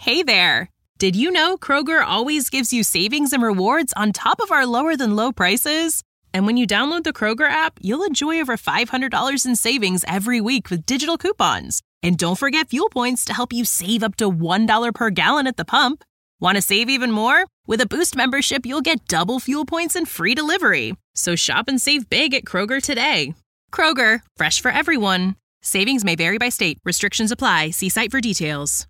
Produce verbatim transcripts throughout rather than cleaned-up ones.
Hey there! Did you know Kroger always gives you savings and rewards on top of our lower-than-low prices? And when you download the Kroger app, you'll enjoy over five hundred dollars in savings every week with digital coupons. And don't forget fuel points to help you save up to one dollar per gallon at the pump. Want to save even more? With a Boost membership, you'll get double fuel points and free delivery. So shop and save big at Kroger today. Kroger, fresh for everyone. Savings may vary by state. Restrictions apply. See site for details.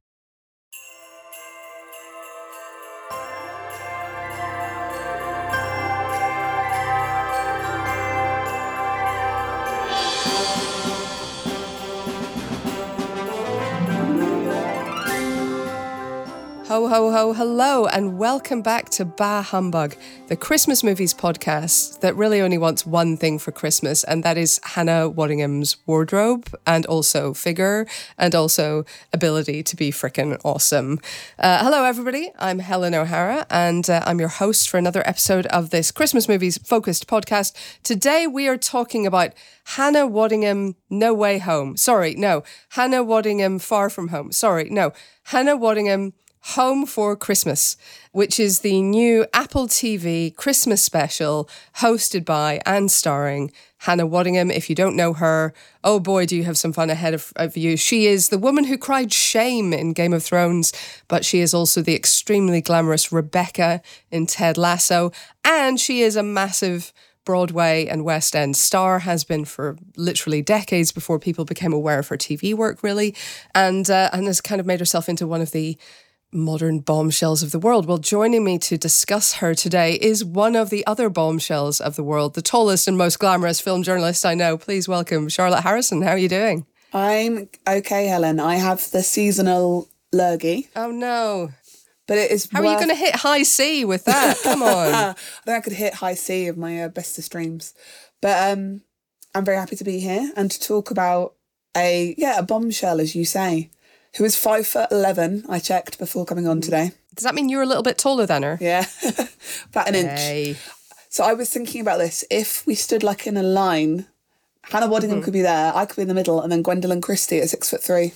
Ho, ho, ho, hello, and welcome back to Bah Humbug, the Christmas movies podcast that really only wants one thing for Christmas, and that is Hannah Waddingham's wardrobe, and also figure, and also ability to be frickin' awesome. Uh, hello, everybody. I'm Helen O'Hara, and uh, I'm your host for another episode of this Christmas movies focused podcast. Today, we are talking about Hannah Waddingham No Way Home. Sorry, no. Hannah Waddingham Far From Home. Sorry, no. Hannah Waddingham Home for Christmas, which is the new Apple T V Christmas special hosted by and starring Hannah Waddingham. If you don't know her, oh boy, do you have some fun ahead of, of you. She is the woman who cried shame in Game of Thrones, but she is also the extremely glamorous Rebecca in Ted Lasso, and she is a massive Broadway and West End star, has been for literally decades before people became aware of her T V work, really, and uh, and has kind of made herself into one of the modern bombshells of the world. Well, joining me to discuss her today is one of the other bombshells of the world, the tallest and most glamorous film journalist I know. Please welcome Charlotte Harrison. How are you doing? I'm okay, Helen. I have the seasonal lurgy. Oh, no. But it is How worth... are you going to hit high C with that? Come on. I think I could hit high C of my uh, bestest dreams. But um, I'm very happy to be here and to talk about a, yeah, a bombshell, as you say, who is five foot eleven, I checked before coming on today. Does that mean you're a little bit taller than her? Yeah, about an hey. inch. So I was thinking about this. If we stood like in a line, Hannah Waddingham mm-hmm. could be there, I could be in the middle, and then Gwendolyn Christie at six foot three.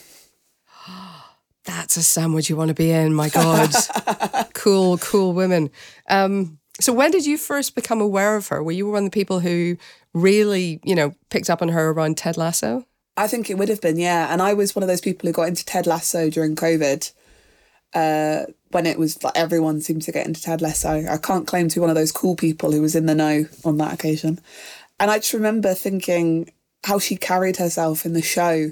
That's a sandwich you want to be in, my God. Cool, cool women. Um, so when did you first become aware of her? Were you one of the people who really, you know, picked up on her around Ted Lasso? I think it would have been, yeah. And I was one of those people who got into Ted Lasso during COVID, uh, when it was like everyone seemed to get into Ted Lasso. I can't claim to be one of those cool people who was in the know on that occasion. And I just remember thinking how she carried herself in the show.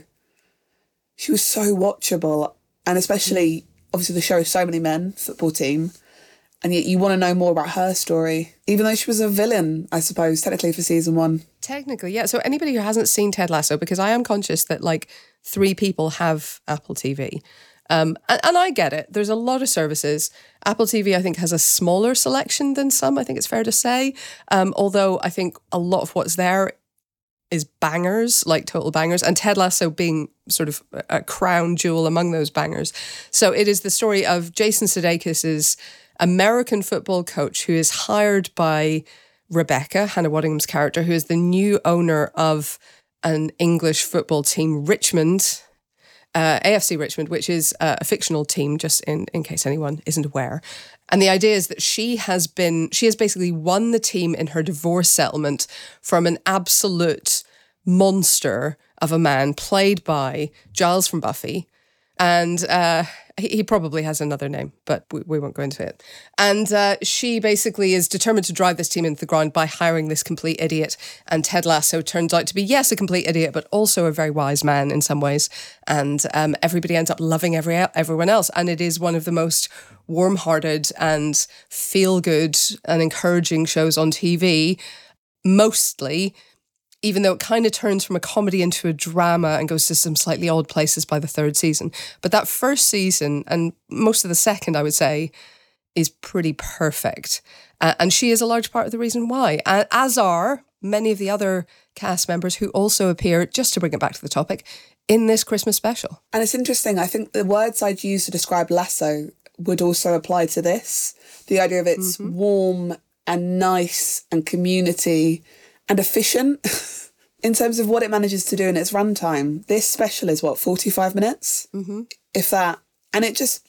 She was so watchable. And especially, obviously, the show is so many men, football team. And yet you want to know more about her story, even though she was a villain, I suppose, technically for season one. Technically, yeah. So anybody who hasn't seen Ted Lasso, because I am conscious that like three people have Apple T V. Um, and, and I get it. There's a lot of services. Apple T V, I think, has a smaller selection than some, I think it's fair to say. Um, although I think a lot of what's there is bangers, like total bangers, and Ted Lasso being sort of a crown jewel among those bangers. So it is the story of Jason Sudeikis's American football coach who is hired by Rebecca, Hannah Waddingham's character, who is the new owner of an English football team, Richmond, uh, A F C Richmond, which is uh, a fictional team, just in, in case anyone isn't aware. And the idea is that she has been, she has basically won the team in her divorce settlement from an absolute monster of a man played by Giles from Buffy. And uh, he, he probably has another name, but we, we won't go into it. And uh, she basically is determined to drive this team into the ground by hiring this complete idiot. And Ted Lasso turns out to be, yes, a complete idiot, but also a very wise man in some ways. And um, everybody ends up loving every everyone else. And it is one of the most warm-hearted and feel-good and encouraging shows on T V, mostly, even though it kind of turns from a comedy into a drama and goes to some slightly odd places by the third season. But that first season, and most of the second, I would say, is pretty perfect. Uh, and she is a large part of the reason why, uh, as are many of the other cast members who also appear, just to bring it back to the topic, in this Christmas special. And it's interesting, I think the words I'd use to describe Lasso would also apply to this. The idea of it's mm-hmm. warm and nice and community and efficient in terms of what it manages to do in its runtime. This special is, what, forty-five minutes? Mm-hmm. If that. And it just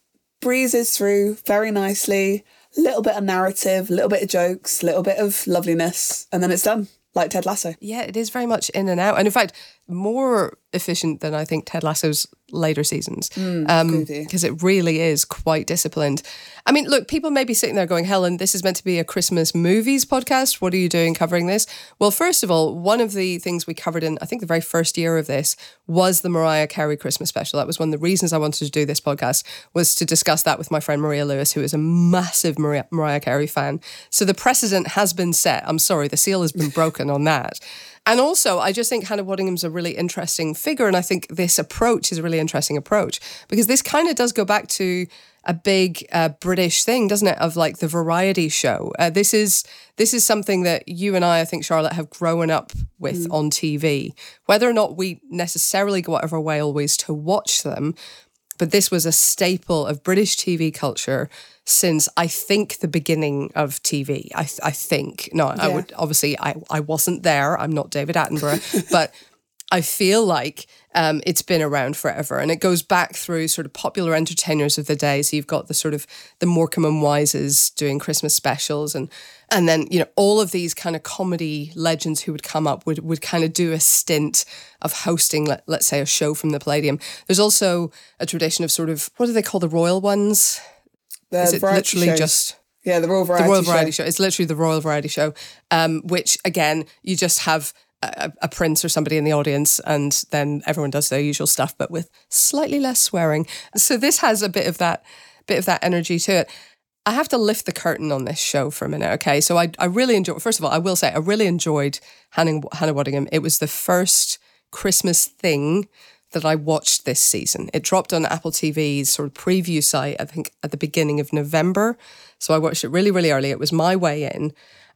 breezes through very nicely. A little bit of narrative, a little bit of jokes, a little bit of loveliness, and then it's done. Like Ted Lasso. Yeah, it is very much in and out. And in fact, more efficient than I think Ted Lasso's later seasons. Mm, um, because it really is quite disciplined. I mean, look, people may be sitting there going, Helen, this is meant to be a Christmas movies podcast. What are you doing covering this? Well, first of all, one of the things we covered in, I think, the very first year of this was the Mariah Carey Christmas special. That was one of the reasons I wanted to do this podcast, was to discuss that with my friend Maria Lewis, who is a massive Mariah, Mariah Carey fan. So the precedent has been set. I'm sorry, the seal has been broken on that. And also, I just think Hannah Waddingham's a really interesting figure, and I think this approach is a really interesting approach, because this kind of does go back to a big uh, British thing, doesn't it, of like the variety show. Uh, this is this is something that you and I, I think, Charlotte, have grown up with mm. on T V. Whether or not we necessarily go out of our way always to watch them, but this was a staple of British T V culture since, I think, the beginning of T V. I I think. No, yeah. I would obviously, I, I wasn't there. I'm not David Attenborough. But I feel like um, it's been around forever. And it goes back through sort of popular entertainers of the day. So you've got the sort of the Morecambe and Wises doing Christmas specials. And and then, you know, all of these kind of comedy legends who would come up would, would kind of do a stint of hosting, let, let's say, a show from the Palladium. There's also a tradition of sort of, what do they call the royal ones? The Is it literally shows. just yeah the Royal Variety the Royal Variety show. show? It's literally the Royal Variety Show, um, which again you just have a, a prince or somebody in the audience, and then everyone does their usual stuff, but with slightly less swearing. So this has a bit of that, bit of that energy to it. I have to lift the curtain on this show for a minute, okay? So I I really enjoyed. First of all, I will say I really enjoyed Hannah, Hannah Waddingham. It was the first Christmas thing that I watched this season. It dropped on Apple T V's sort of preview site, I think, at the beginning of November. So I watched it really, really early. It was my way in,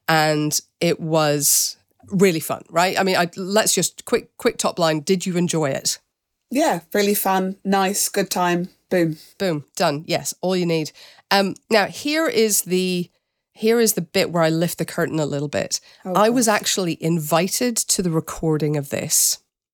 and it was really fun, right? I mean, I, let's just quick, quick top line. Did you enjoy it? Yeah, really fun, nice, good time. Boom, boom, done. Yes, all you need. Um, now here is the here is the bit where I lift the curtain a little bit. Oh, I was actually invited to the recording of this.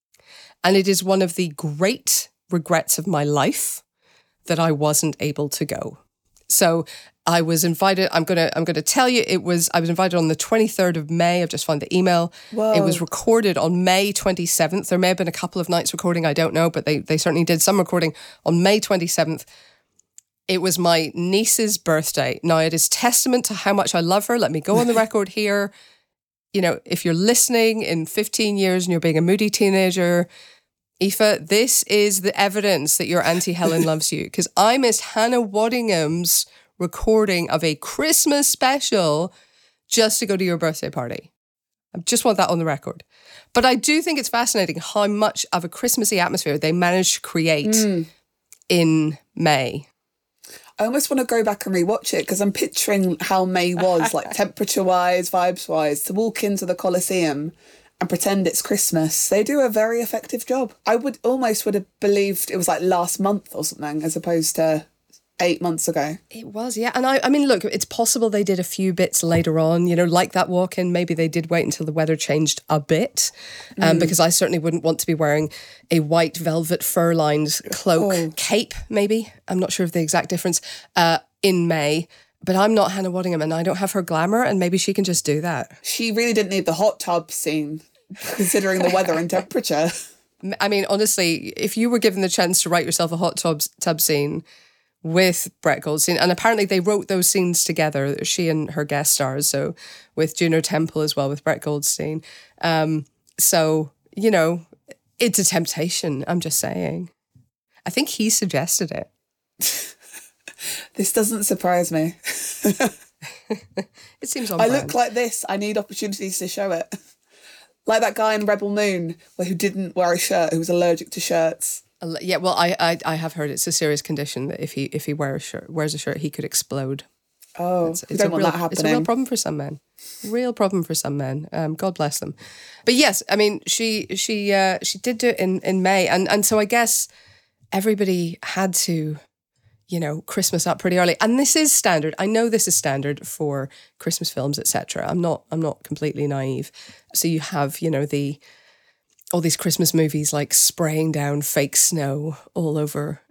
And it is one of the great regrets of my life that I wasn't able to go. So I was invited, I'm gonna I'm gonna tell you, it was I was invited on the twenty-third of May. I've just found the email. Whoa. It was recorded on May twenty-seventh. There may have been a couple of nights recording, I don't know, but they they certainly did some recording on May twenty-seventh. It was my niece's birthday. Now, it is testament to how much I love her. Let me go on the record here. You know, if you're listening in fifteen years and you're being a moody teenager, Aoife, this is the evidence that your Auntie Helen loves you, because I missed Hannah Waddingham's recording of a Christmas special just to go to your birthday party. I just want that on the record. But I do think it's fascinating how much of a Christmassy atmosphere they managed to create mm. in May. I almost want to go back and rewatch it, because I'm picturing how May was, like temperature-wise, vibes-wise, to walk into the Colosseum and pretend it's Christmas. They do a very effective job. I would almost would have believed it was like last month or something, as opposed to eight months ago. It was, yeah. And I, I mean, look, it's possible they did a few bits later on, you know, like that walk-in. Maybe they did wait until the weather changed a bit, um, mm. because I certainly wouldn't want to be wearing a white velvet fur-lined cloak, oh. cape, maybe. I'm not sure of the exact difference, uh, in May. But I'm not Hannah Waddingham, and I don't have her glamour, and maybe she can just do that. She really didn't need the hot tub scene, considering the weather and temperature. I mean, honestly, if you were given the chance to write yourself a hot tub, tub scene with Brett Goldstein, and apparently they wrote those scenes together, she and her guest stars, so with Juno Temple as well, with Brett Goldstein. Um, so, you know, it's a temptation, I'm just saying. I think he suggested it. This doesn't surprise me. It seems on I brand. look like this. I need opportunities to show it. Like that guy in Rebel Moon who didn't wear a shirt, who was allergic to shirts. Yeah, well, I, I I have heard it's a serious condition that if he if he wears a shirt, wears a shirt, he could explode. Oh, it's, you it's don't a want real, that happening. It's a real problem for some men. Real problem for some men. Um, God bless them. But yes, I mean, she she uh, she did do it in, in May, and and so I guess everybody had to, you know, Christmas up pretty early. And this is standard. I know this is standard for Christmas films, et cetera. I'm not I'm not completely naive. So you have, you know, the all these Christmas movies like spraying down fake snow all over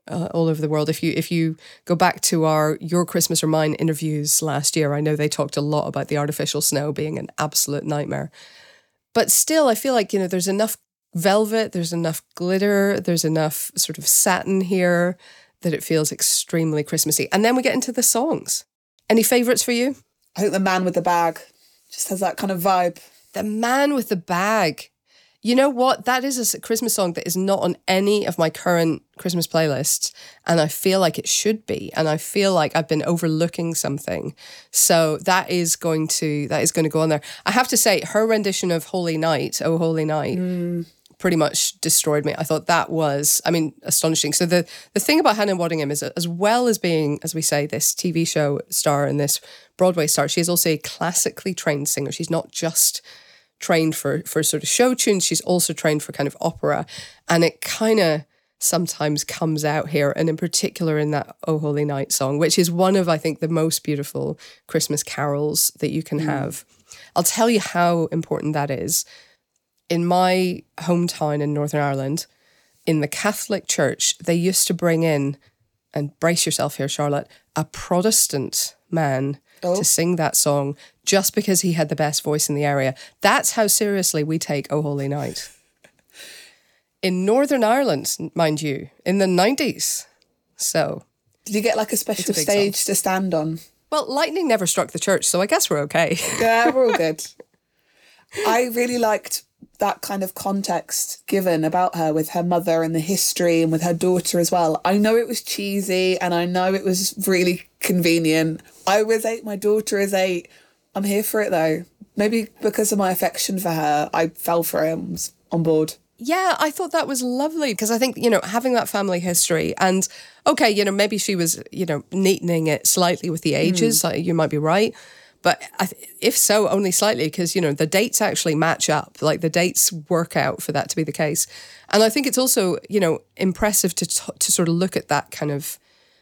uh, all over the world. If you if you go back to our Your Christmas or Mine interviews last year, I know they talked a lot about the artificial snow being an absolute nightmare. But still, I feel like, you know, there's enough velvet, there's enough glitter, there's enough sort of satin here that it feels extremely Christmassy. And then we get into the songs. Any favourites for you? I think The Man with the Bag just has that kind of vibe. The Man with the Bag. You know what? That is a Christmas song that is not on any of my current Christmas playlists. And I feel like it should be. And I feel like I've been overlooking something. So that is going to, that is going to go on there. I have to say, her rendition of Holy Night, Oh Holy Night, mm. pretty much destroyed me. I thought that was, I mean, astonishing. So the, the thing about Hannah Waddingham is that as well as being, as we say, this T V show star and this Broadway star, she is also a classically trained singer. She's not just trained for for sort of show tunes, she's also trained for kind of opera. And it kind of sometimes comes out here, and in particular in that Oh Holy Night song, which is one of, I think, the most beautiful Christmas carols that you can mm. have. I'll tell you how important that is. In my hometown in Northern Ireland, in the Catholic Church, they used to bring in, and brace yourself here, Charlotte, a Protestant man oh. to sing that song just because he had the best voice in the area. That's how seriously we take Oh Holy Night. In Northern Ireland, mind you, in the nineties. So. Did you get like a special a stage song. to stand on? Well, lightning never struck the church, so I guess we're okay. Yeah, we're all good. I really liked that kind of context given about her with her mother and the history and with her daughter as well. I know it was cheesy and I know it was really convenient. I was eight, my daughter is eight. I'm here for it though. Maybe because of my affection for her, I fell for it and was on board. Yeah, I thought that was lovely because I think, you know, having that family history and, okay, you know, maybe she was, you know, neatening it slightly with the ages. Mm. You might be right. But I th- if so, only slightly because, you know, the dates actually match up. Like the dates work out for that to be the case. And I think it's also, you know, impressive to t- to sort of look at that kind of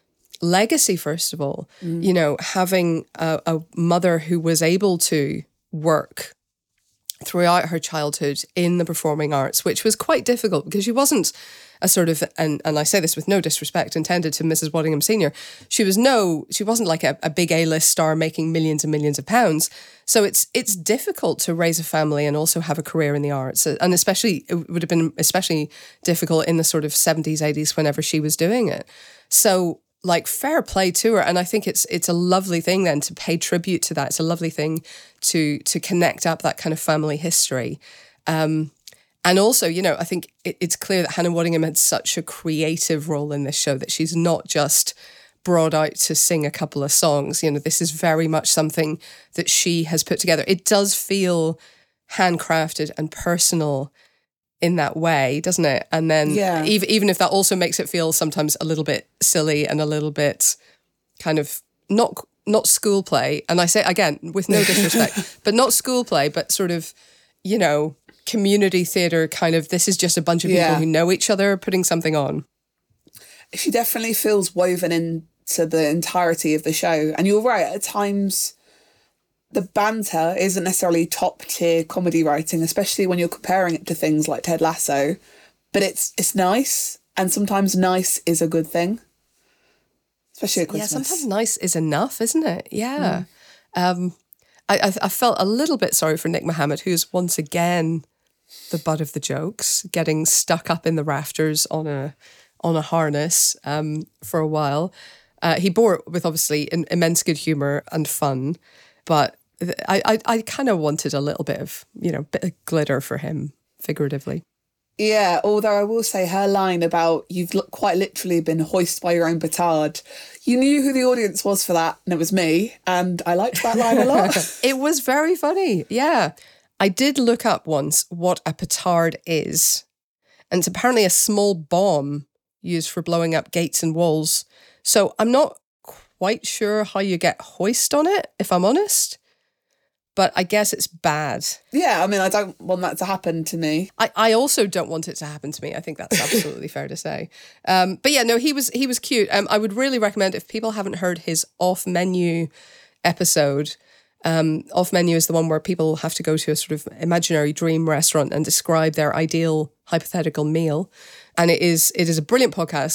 legacy, first of all. Mm. You know, having a, a mother who was able to work throughout her childhood in the performing arts, which was quite difficult because she wasn't a sort of, and, and I say this with no disrespect intended to Missus Waddingham Senior, she was no, she wasn't like a, a big A-list star making millions and millions of pounds. So it's it's difficult to raise a family and also have a career in the arts. And especially, it would have been especially difficult in the sort of seventies, eighties, whenever she was doing it. So like fair play to her. And I think it's it's a lovely thing then to pay tribute to that. It's a lovely thing to to connect up that kind of family history. Um, and also, you know, I think it, it's clear that Hannah Waddingham had such a creative role in this show that she's not just brought out to sing a couple of songs. You know, this is very much something that she has put together. It does feel handcrafted and personal in that way, doesn't it? And then yeah. even, even if that also makes it feel sometimes a little bit silly and a little bit kind of not not school play. And I say, again, with no disrespect, but not school play, but sort of, you know, community theatre kind of, this is just a bunch of people yeah. who know each other putting something on. She definitely feels woven into the entirety of the show. And you're right, at times the banter isn't necessarily top tier comedy writing, especially when you're comparing it to things like Ted Lasso. But it's it's nice, and sometimes nice is a good thing, especially at Christmas. Yeah, sometimes nice is enough, isn't it? Yeah. Mm. Um, I, I I felt a little bit sorry for Nick Mohammed, who's once again the butt of the jokes, getting stuck up in the rafters on a on a harness um, for a while. Uh, he bore it with obviously an immense good humour and fun, but I, I, I kind of wanted a little bit of, you know, bit of glitter for him, figuratively. Yeah, although I will say her line about you've quite literally been hoisted by your own petard. You knew who the audience was for that, and it was me, and I liked that line a lot. It was very funny, yeah. I did look up once what a petard is, and it's apparently a small bomb used for blowing up gates and walls. So I'm not quite sure how you get hoist on it, if I'm honest. But I guess it's bad. Yeah, I mean, I don't want that to happen to me. I, I also don't want it to happen to me. I think that's absolutely fair to say. Um, but yeah, no, he was he was cute. Um, I would really recommend, if people haven't heard his off-menu episode, um, off-menu is the one where people have to go to a sort of imaginary dream restaurant and describe their ideal hypothetical meal. And it is it is a brilliant podcast.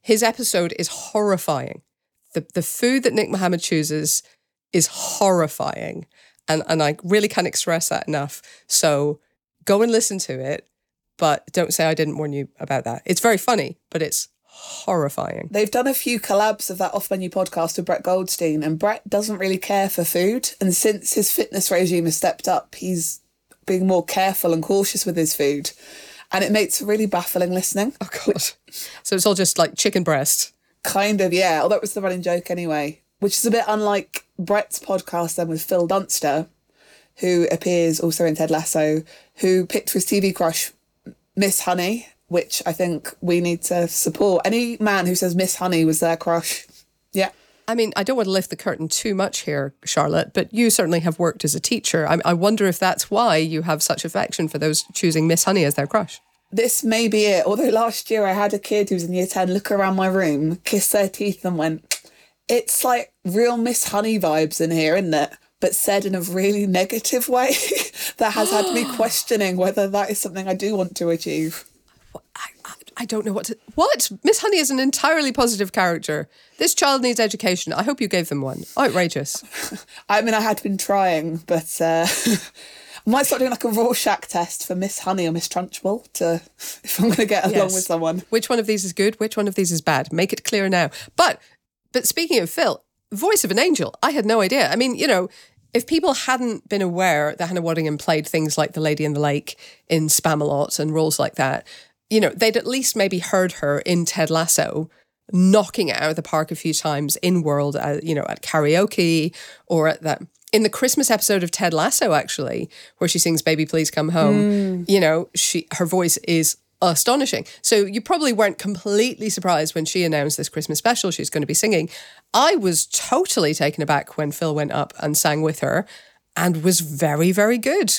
His episode is horrifying. The the food that Nick Mohammed chooses is horrifying. And and I really can't express that enough. So go and listen to it, but don't say I didn't warn you about that. It's very funny, but it's horrifying. They've done a few collabs of that off-menu podcast with Brett Goldstein, and Brett doesn't really care for food. And since his fitness regime has stepped up, he's being more careful and cautious with his food. And it makes really baffling listening. Oh, God. So it's all just like chicken breast. Kind of, yeah. Well, that was the running joke anyway, which is a bit unlike Brett's podcast then with Phil Dunster, who appears also in Ted Lasso, who picked for his T V crush Miss Honey, which I think we need to support. Any man who says Miss Honey was their crush. Yeah. I mean, I don't want to lift the curtain too much here, Charlotte, but you certainly have worked as a teacher. I, I wonder if that's why you have such affection for those choosing Miss Honey as their crush. This may be it. Although last year I had a kid who was in year ten look around my room, kiss their teeth and went, it's like real Miss Honey vibes in here, isn't it? But said in a really negative way that has had me questioning whether that is something I do want to achieve. I, I, I don't know what to... What? Miss Honey is an entirely positive character. This child needs education. I hope you gave them one. Outrageous. I mean, I had been trying, but uh, I might start doing like a Rorschach test for Miss Honey or Miss Trunchbull to, if I'm going to get along Yes. with someone. Which one of these is good? Which one of these is bad? Make it clear now. But, but speaking of Phil, voice of an angel. I had no idea. I mean, you know... If people hadn't been aware that Hannah Waddingham played things like the Lady in the Lake in Spamalot and roles like that, you know, they'd at least maybe heard her in Ted Lasso knocking it out of the park a few times in World, uh, you know, at karaoke or at that... In the Christmas episode of Ted Lasso, actually, where she sings Baby Please Come Home, mm. you know, she her voice is astonishing. So you probably weren't completely surprised when she announced this Christmas special she's going to be singing. I was totally taken aback when Phil went up and sang with her and was very, very good.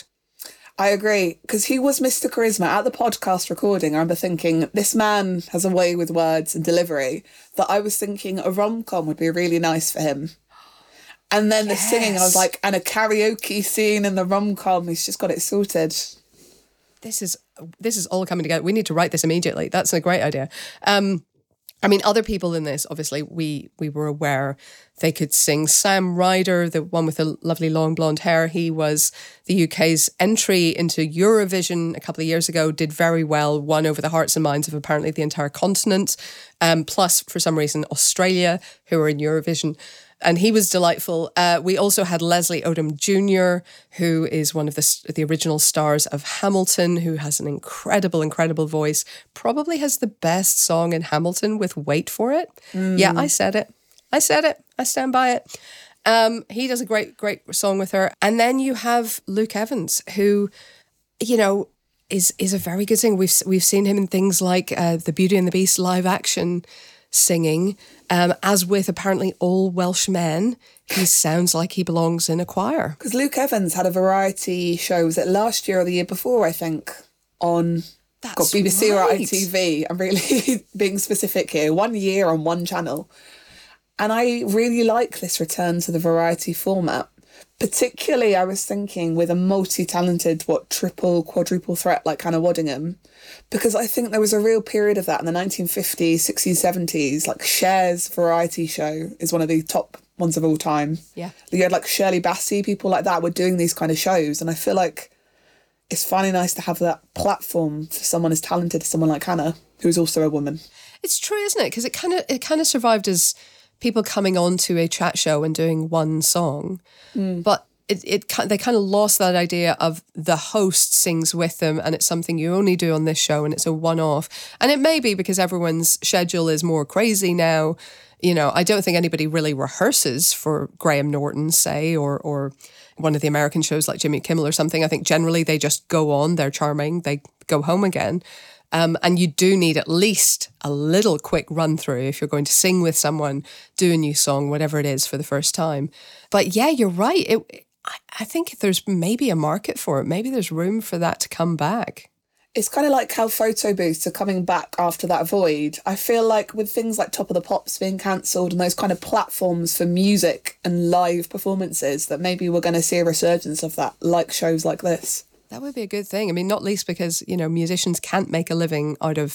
I agree, because he was Mister Charisma. At the podcast recording, I remember thinking, this man has a way with words and delivery that I was thinking a rom-com would be really nice for him. And then yes. the singing, I was like, and a karaoke scene in the rom-com, he's just got it sorted. This is this is all coming together. We need to write this immediately. That's a great idea. Um, I mean, other people in this, obviously, we we were aware they could sing. Sam Ryder, the one with the lovely long blonde hair, he was the U K's entry into Eurovision a couple of years ago, did very well, won over the hearts and minds of apparently the entire continent. Um, plus, for some reason, Australia, who were in Eurovision. And he was delightful. Uh, we also had Leslie Odom Junior, who is one of the, the original stars of Hamilton, who has an incredible, incredible voice. Probably has the best song in Hamilton with Wait For It. Mm. Yeah, I said it. I said it. I stand by it. Um, he does a great, great song with her. And then you have Luke Evans, who, you know, is is a very good singer. We've, we've seen him in things like uh, the Beauty and the Beast live action singing, um, as with apparently all Welsh men, he sounds like he belongs in a choir. Because Luke Evans had a variety show, was it last year or the year before, I think, on That's got B B C right. or I T V. I'm really being specific here. One year on one channel. And I really like this return to the variety format. Particularly, I was thinking with a multi-talented, what, triple, quadruple threat like Hannah Waddingham, because I think there was a real period of that in the nineteen fifties, sixties, seventies. Like Cher's variety show is one of the top ones of all time. Yeah. You had like Shirley Bassey, people like that were doing these kind of shows. And I feel like it's finally nice to have that platform for someone as talented as someone like Hannah, who's also a woman. It's true, isn't it? Because it kind of it kind of survived as people coming on to a chat show and doing one song. Mm. But it, it they kind of lost that idea of the host sings with them and it's something you only do on this show and it's a one-off. And it may be because everyone's schedule is more crazy now. You know, I don't think anybody really rehearses for Graham Norton, say, or or one of the American shows like Jimmy Kimmel or something. I think generally they just go on, they're charming, they go home again. Um, and you do need at least a little quick run through if you're going to sing with someone, do a new song, whatever it is for the first time. But yeah, you're right. It, I, I think there's maybe a market for it. Maybe there's room for that to come back. It's kind of like how photo booths are coming back after that void. I feel like with things like Top of the Pops being cancelled and those kind of platforms for music and live performances, that maybe we're going to see a resurgence of that, like shows like this. That would be a good thing. I mean, not least because, you know, musicians can't make a living out of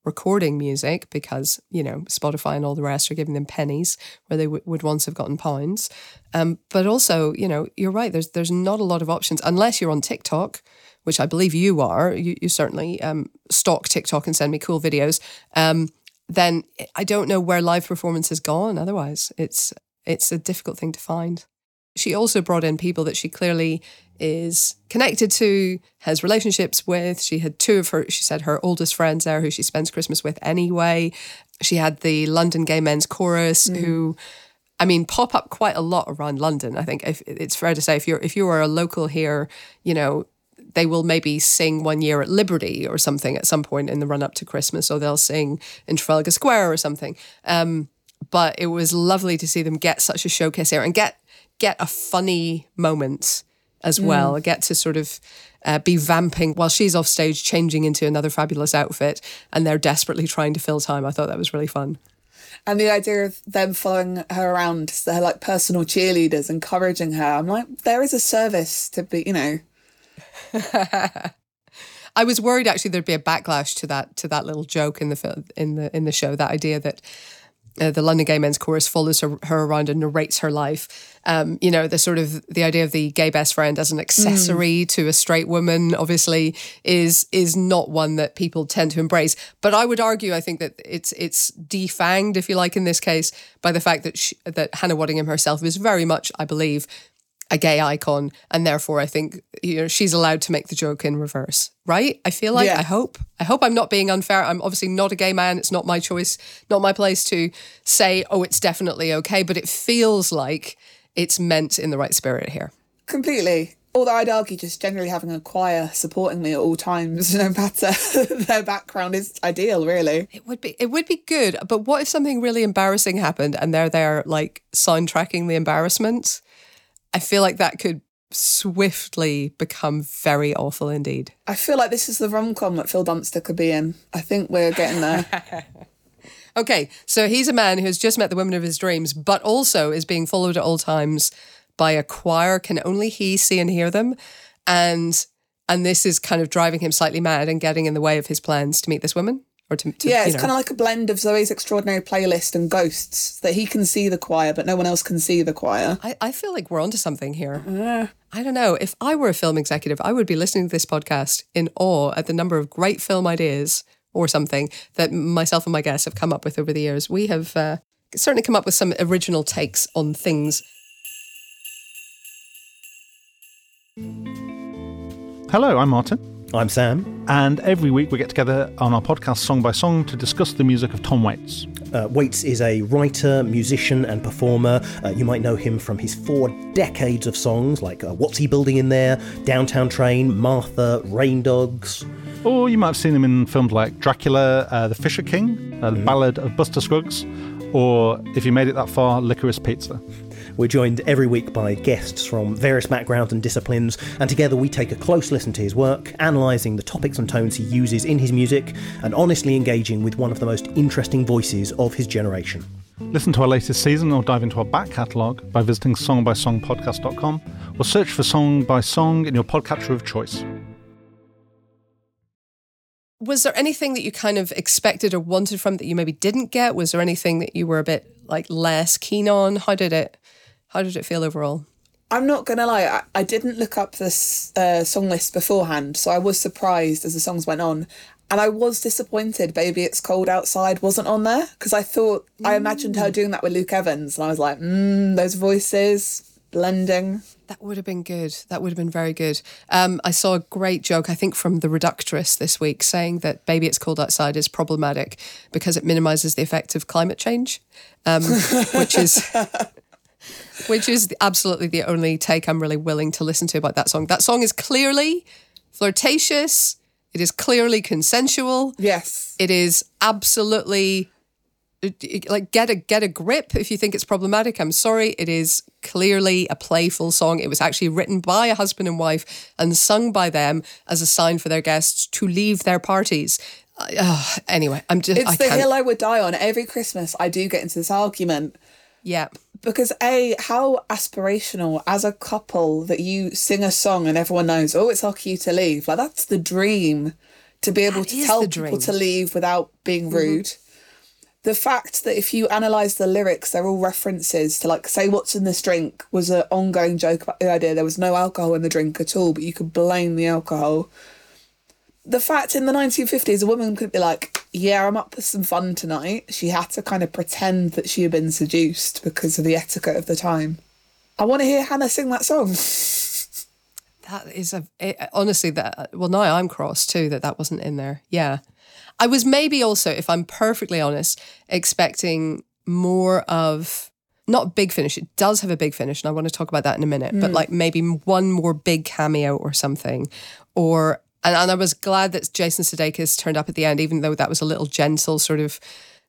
recording music because, you know, Spotify and all the rest are giving them pennies where they w- would once have gotten pounds. Um, but also, you know, you're right, there's there's not a lot of options unless you're on TikTok, which I believe you are. You, you certainly um, stalk TikTok and send me cool videos. Um, then I don't know where live performance has gone otherwise. It's it's a difficult thing to find. She also brought in people that she clearly is connected to, has relationships with. She had two of her, she said, her oldest friends there who she spends Christmas with anyway. She had the London Gay Men's Chorus mm. who, I mean, pop up quite a lot around London. I think if, it's fair to say if you're if you are a local here, you know, they will maybe sing one year at Liberty or something at some point in the run up to Christmas, or they'll sing in Trafalgar Square or something. Um, but it was lovely to see them get such a showcase here and get get a funny moment as well, mm. get to sort of uh, be vamping while she's off stage changing into another fabulous outfit and they're desperately trying to fill time. I thought that was really fun. And the idea of them following her around, they're like personal cheerleaders, encouraging her. I'm like, there is a service to be, you know. I was worried actually there'd be a backlash to that to that little joke in the film, in the in the show, that idea that Uh, the London Gay Men's Chorus follows her, her around and narrates her life. Um, you know, the sort of the idea of the gay best friend as an accessory mm. to a straight woman, obviously, is is not one that people tend to embrace. But I would argue, I think that it's it's defanged, if you like, in this case, by the fact that she, that Hannah Waddingham herself is very much, I believe, a gay icon, and therefore I think, you know, she's allowed to make the joke in reverse, right? I feel like, yeah. I hope, I hope I'm not being unfair. I'm obviously not a gay man. It's not my choice, not my place to say, oh, it's definitely okay, but it feels like it's meant in the right spirit here. Completely. Although I'd argue just generally having a choir supporting me at all times, no matter their background, is ideal, really. It would be, it would be good, but what if something really embarrassing happened and they're there like soundtracking the embarrassment? I feel like that could swiftly become very awful indeed. I feel like this is the rom-com that Phil Dunster could be in. I think we're getting there. Okay, so he's a man who's just met the woman of his dreams, but also is being followed at all times by a choir. Can only he see and hear them. And and this is kind of driving him slightly mad and getting in the way of his plans to meet this woman. Or to, to, yeah, it's you know. kind of like a blend of Zoe's Extraordinary Playlist and Ghosts, that he can see the choir, but no one else can see the choir. I, I feel like we're onto something here. Uh, I don't know. If I were a film executive, I would be listening to this podcast in awe at the number of great film ideas or something that myself and my guests have come up with over the years. We have uh, certainly come up with some original takes on things. Hello, I'm Martin. I'm Sam. And every week we get together on our podcast Song by Song to discuss the music of Tom Waits. Uh, Waits is a writer, musician and performer. Uh, you might know him from his four decades of songs like uh, What's He Building in There, Downtown Train, Martha, Rain Dogs. Or you might have seen him in films like Dracula, uh, The Fisher King, uh, The mm. Ballad of Buster Scruggs, or, if you made it that far, Licorice Pizza. We're joined every week by guests from various backgrounds and disciplines, and together we take a close listen to his work, analysing the topics and tones he uses in his music, and honestly engaging with one of the most interesting voices of his generation. Listen to our latest season or dive into our back catalogue by visiting song by song podcast dot com or search for Song by Song in your podcatcher of choice. Was there anything that you kind of expected or wanted from it that you maybe didn't get? Was there anything that you were a bit like less keen on? How did it How did it feel overall? I'm not going to lie, I, I didn't look up this uh, song list beforehand, so I was surprised as the songs went on. And I was disappointed Baby It's Cold Outside wasn't on there, because I thought, mm. I imagined her doing that with Luke Evans, and I was like, mmm, those voices, blending. That would have been good. That would have been very good. Um, I saw a great joke, I think, from The Reductress this week, saying that Baby It's Cold Outside is problematic because it minimises the effects of climate change, um, which is... Which is absolutely the only take I'm really willing to listen to about that song. That song is clearly flirtatious. It is clearly consensual. Yes. It is absolutely, like, get a get a grip if you think it's problematic. I'm sorry. It is clearly a playful song. It was actually written by a husband and wife and sung by them as a sign for their guests to leave their parties. Uh, anyway, I'm just... It's I the can't. hill I would die on. Every Christmas I do get into this argument. Yeah. Because A, how aspirational as a couple that you sing a song and everyone knows, oh, it's our cue to leave. Like, that's the dream. to be able That to is tell the people dream. to leave without being rude. Mm-hmm. The fact that if you analyse the lyrics, they're all references to, like, say what's in this drink was an ongoing joke about the idea there was no alcohol in the drink at all, but you could blame the alcohol. The fact in the nineteen fifties, a woman could be like, yeah, I'm up for some fun tonight. She had to kind of pretend that she had been seduced because of the etiquette of the time. I want to hear Hannah sing that song. That is a it, honestly that well now I'm cross too that that wasn't in there. Yeah, I was maybe also, if I'm perfectly honest, expecting more of not big finish. It does have a big finish, and I want to talk about that in a minute. Mm. But like maybe one more big cameo or something, or and, and I was glad that Jason Sudeikis turned up at the end, even though that was a little gentle sort of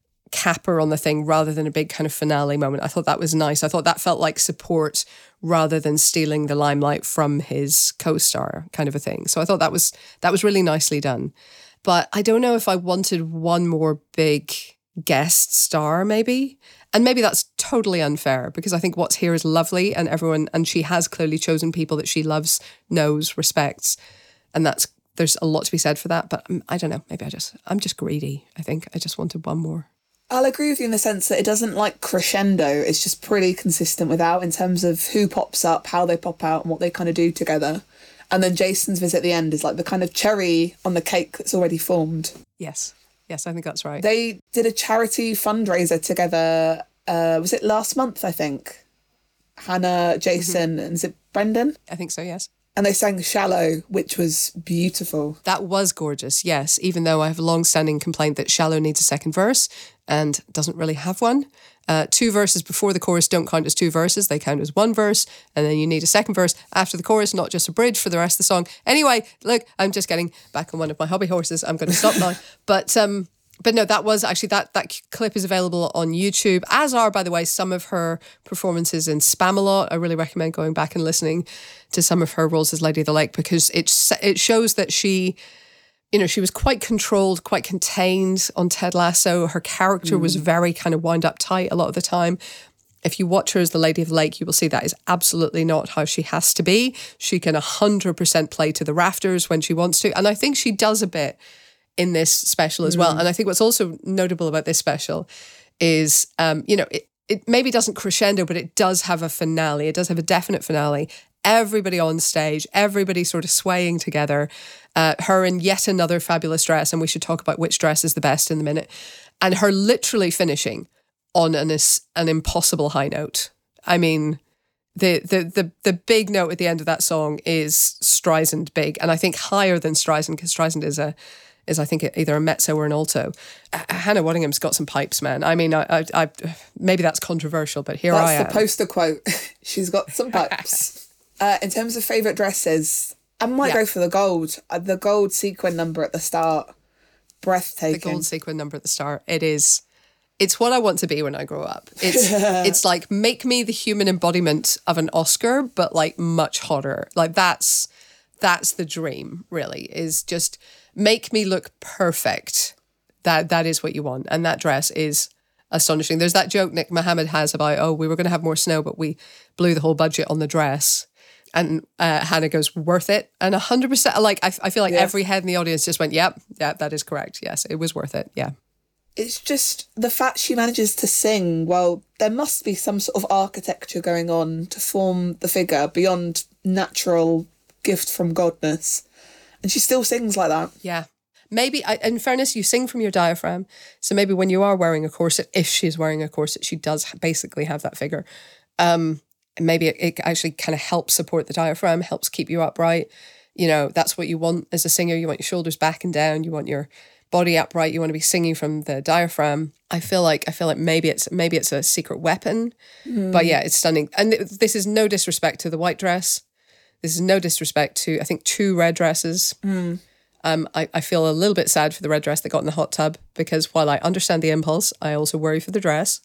capper on the thing rather than a big kind of finale moment. I thought that was nice. I thought that felt like support rather than stealing the limelight from his co-star kind of a thing. So I thought that was that was really nicely done. But I don't know if I wanted one more big guest star maybe. And maybe that's totally unfair because I think What's Here is lovely and everyone, and she has clearly chosen people that she loves, knows, respects. And that's there's a lot to be said for that. But um, I don't know, maybe I just, I'm just greedy. I think I just wanted one more. I'll agree with you in the sense that it doesn't like crescendo. It's just pretty consistent without in terms of who pops up, how they pop out and what they kind of do together. And then Jason's visit at the end is like the kind of cherry on the cake that's already formed. Yes. Yes, I think that's right. They did a charity fundraiser together. Uh, was it last month, I think? Hannah, Jason, mm-hmm. and is it Brendan? I think so, yes. And they sang Shallow, which was beautiful. That was gorgeous, yes, even though I have a long-standing complaint that Shallow needs a second verse and doesn't really have one. Uh, two verses before the chorus don't count as two verses, they count as one verse, and then you need a second verse after the chorus, not just a bridge for the rest of the song. Anyway, look, I'm just getting back on one of my hobby horses. I'm going to stop now. But um, but no, that was actually, that that clip is available on YouTube, as are, by the way, some of her performances in Spamalot. I really recommend going back and listening to some of her roles as Lady of the Lake because it, it shows that she... You know, she was quite controlled, quite contained on Ted Lasso. Her character mm. was very kind of wound up tight a lot of the time. If you watch her as the Lady of the Lake, you will see that is absolutely not how she has to be. She can one hundred percent play to the rafters when she wants to. And I think she does a bit in this special as mm. well. And I think what's also notable about this special is, um, you know, it, it maybe doesn't crescendo, but it does have a finale. It does have a definite finale. Everybody on stage, everybody sort of swaying together. Uh, her in yet another fabulous dress, and we should talk about which dress is the best in a minute. And her literally finishing on an an impossible high note. I mean, the the the the big note at the end of that song is Streisand big, and I think higher than Streisand because Streisand is a is I think either a mezzo or an alto. Uh, Hannah Waddingham's got some pipes, man. I mean, I, I, I maybe that's controversial, but here that's I am. That's the poster quote. She's got some pipes. Uh, in terms of favourite dresses, I might yeah. go for the gold. Uh, the gold sequin number at the start. Breathtaking. The gold sequin number at the start. It is. It's what I want to be when I grow up. It's it's like, make me the human embodiment of an Oscar, but like much hotter. Like that's that's the dream, really, is just make me look perfect. That That is what you want. And that dress is astonishing. There's that joke Nick Mohammed has about, oh, we were going to have more snow, but we blew the whole budget on the dress. And uh, Hannah goes, worth it. And one hundred percent, like, I, I feel like yes. every head in the audience just went, yep, yeah, that is correct. Yes, it was worth it. Yeah. It's just the fact she manages to sing, well, there must be some sort of architecture going on to form the figure beyond natural gift from godness. And she still sings like that. Yeah. Maybe, I, in fairness, you sing from your diaphragm. So maybe when you are wearing a corset, if she's wearing a corset, she does basically have that figure. Um, maybe it, it actually kind of helps support the diaphragm, helps keep you upright. You know, that's what you want as a singer. You want your shoulders back and down. You want your body upright. You want to be singing from the diaphragm. I feel like I feel like maybe it's maybe it's a secret weapon. Mm. But yeah, it's stunning. And this is no disrespect to the white dress. This is no disrespect to, I think, two red dresses. Mm. Um, I, I feel a little bit sad for the red dress that got in the hot tub because while I understand the impulse, I also worry for the dress.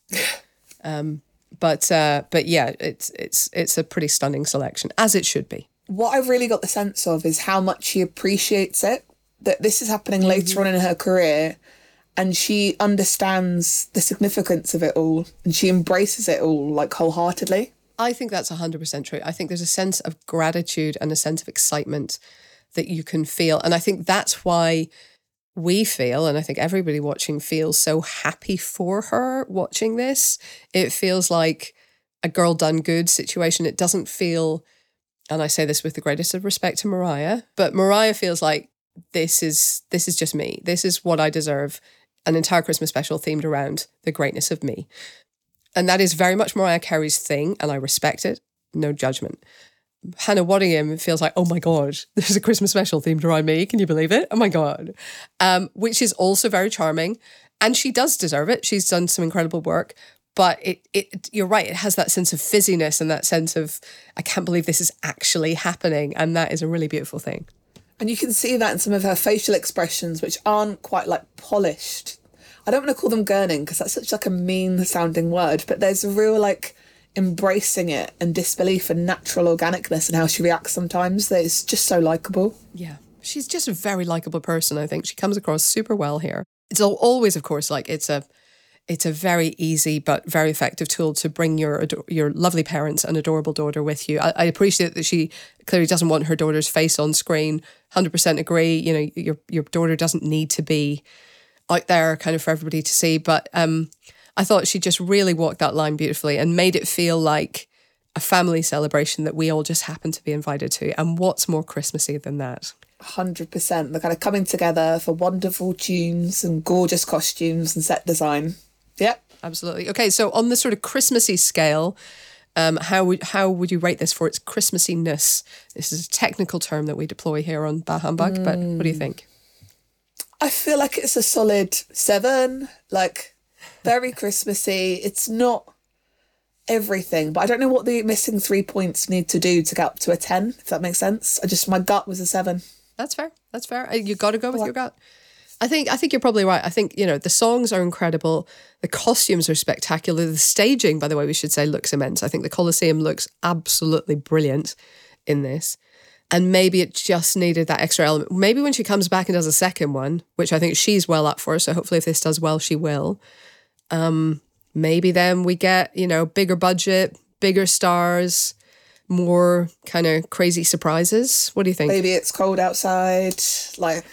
um, but uh, but yeah, it's it's it's a pretty stunning selection, as it should be. What I've really got the sense of is how much she appreciates it, that this is happening mm-hmm. later on in her career, and she understands the significance of it all, and she embraces it all, like, wholeheartedly. I think that's one hundred percent true. I think there's a sense of gratitude and a sense of excitement that you can feel. And I think that's why we feel, and I think everybody watching feels so happy for her watching this. It feels like a girl done good situation. It doesn't feel, and I say this with the greatest of respect to Mariah, but Mariah feels like this is this is just me. This is what I deserve. An entire Christmas special themed around the greatness of me. And that is very much Mariah Carey's thing, and I respect it. No judgment. Hannah Waddingham feels like, oh my God, there's a Christmas special themed around me. Can you believe it? Oh my God. Um, which is also very charming. And she does deserve it. She's done some incredible work. But it, it, you're right, it has that sense of fizziness and that sense of, I can't believe this is actually happening. And that is a really beautiful thing. And you can see that in some of her facial expressions, which aren't quite like polished. I don't want to call them gurning because that's such like a mean sounding word, but there's a real like embracing it and disbelief and natural organicness in how she reacts sometimes that is just so likeable. Yeah, she's just a very likeable person. I think she comes across super well here. It's always, of course, like it's a it's a very easy but very effective tool to bring your your lovely parents and adorable daughter with you. I, I appreciate that she clearly doesn't want her daughter's face on screen. one hundred percent agree. You know, your your daughter doesn't need to be out there kind of for everybody to see, but um I thought she just really walked that line beautifully and made it feel like a family celebration that we all just happened to be invited to. And what's more Christmassy than that? one hundred percent. They're kind of coming together for wonderful tunes and gorgeous costumes and set design. Yep. Absolutely. Okay, so on the sort of Christmassy scale, um, how would how would you rate this for its Christmassiness? This is a technical term that we deploy here on Bah Humbug, mm. but what do you think? I feel like it's a solid seven. Like, very Christmassy. It's not everything, but I don't know what the missing three points need to do to get up to a ten, if that makes sense. I just, my gut was a seven. That's fair. That's fair. You got to go with what? your gut. I think I think you're probably right. I think, you know, the songs are incredible. The costumes are spectacular. The staging, by the way, we should say, looks immense. I think the Colosseum looks absolutely brilliant in this. And maybe it just needed that extra element. Maybe when she comes back and does a second one, which I think she's well up for, so hopefully if this does well, she will. Um, maybe then we get, you know, bigger budget, bigger stars, more kind of crazy surprises. What do you think? Maybe it's cold outside. Like,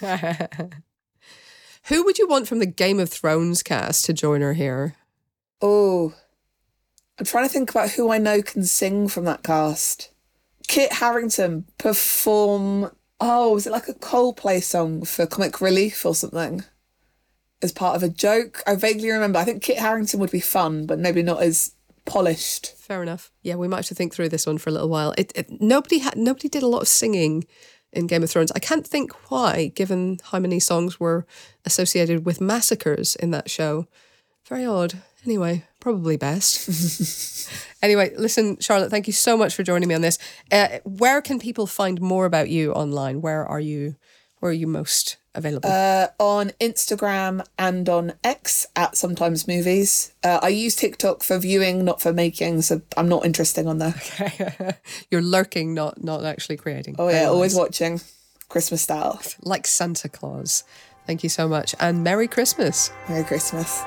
who would you want from the Game of Thrones cast to join her here? Oh, I'm trying to think about who I know can sing from that cast. Kit Harington perform, oh, was it like a Coldplay song for Comic Relief or something? As part of a joke. I vaguely remember. I think Kit Harington would be fun, but maybe not as polished. Fair enough. Yeah, we might have to think through this one for a little while. It, it nobody had nobody did a lot of singing in Game of Thrones. I can't think why, given how many songs were associated with massacres in that show. Very odd. Anyway, probably best. Anyway, listen, Charlotte, thank you so much for joining me on this. Uh, where can people find more about you online? Where are you? Where are you most available? Uh, on Instagram and on X at Sometimes Movies. Uh, I use TikTok for viewing, not for making, so I'm not interesting on there. Okay. You're lurking, not not actually creating. Oh yeah, Very always nice. Watching, Christmas style. Like Santa Claus. Thank you so much, and Merry Christmas. Merry Christmas.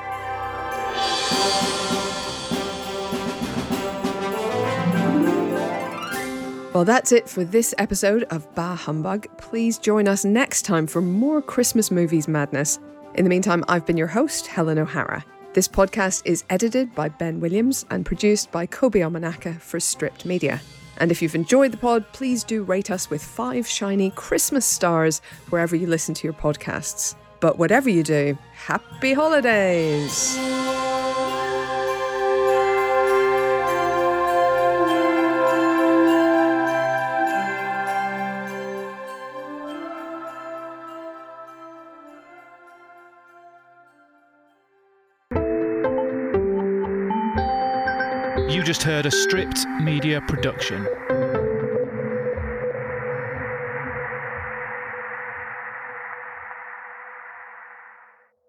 Well, that's it for this episode of Bah Humbug. Please join us next time for more Christmas movies madness. In the meantime, I've been your host, Helen O'Hara. This podcast is edited by Ben Williams and produced by Kobe Omanaka for Stripped Media. And if you've enjoyed the pod, please do rate us with five shiny Christmas stars wherever you listen to your podcasts. But whatever you do, happy holidays! You just heard a Stripped Media production.